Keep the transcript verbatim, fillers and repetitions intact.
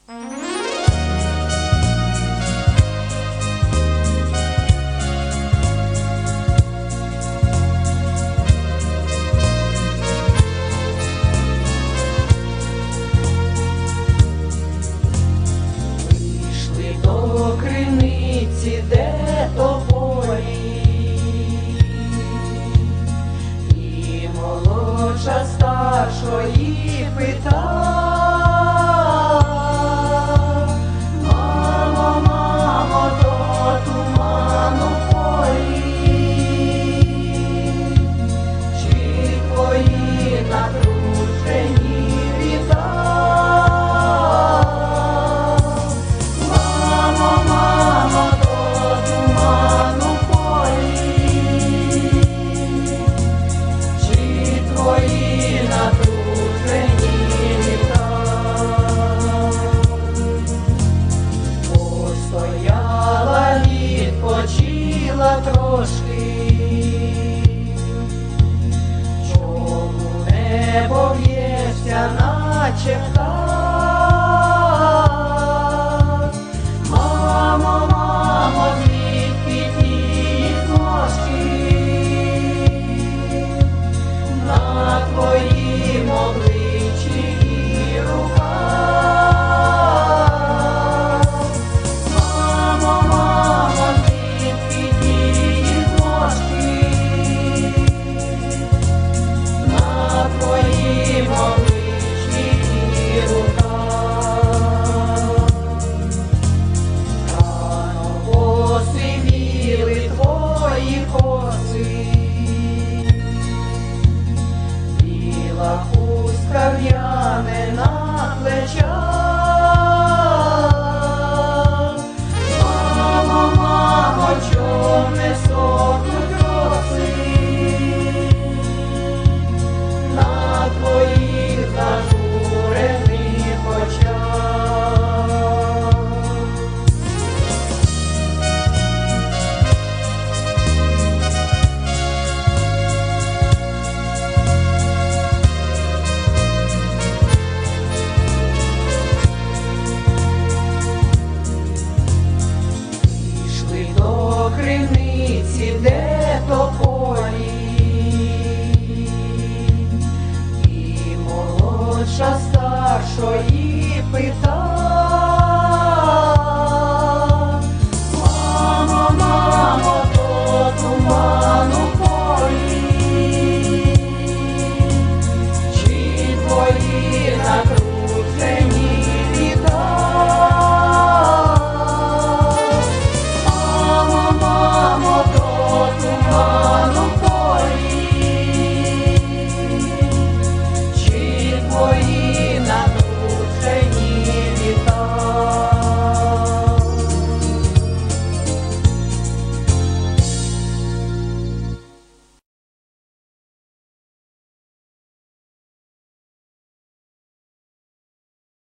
Де тополі, і молодша старшої пита: мамо, мамо, то туман у полі, чи твої напружені віта? Мамо, мамо, трошки, чому не б'єшся, наче птах? Мамо, мамо, звідки ті ножки на твоїм обличчі і руках? Мамо, мамо, звідки ті ножки на твоїм обличчі і руках? Рано посивіли твої коси, біла хустка в'яне на плечах. Мамо, мамо, чом не сохнуть роси на твоїх зажурених очах? До криниці, де тополі, і молодша старшої пита: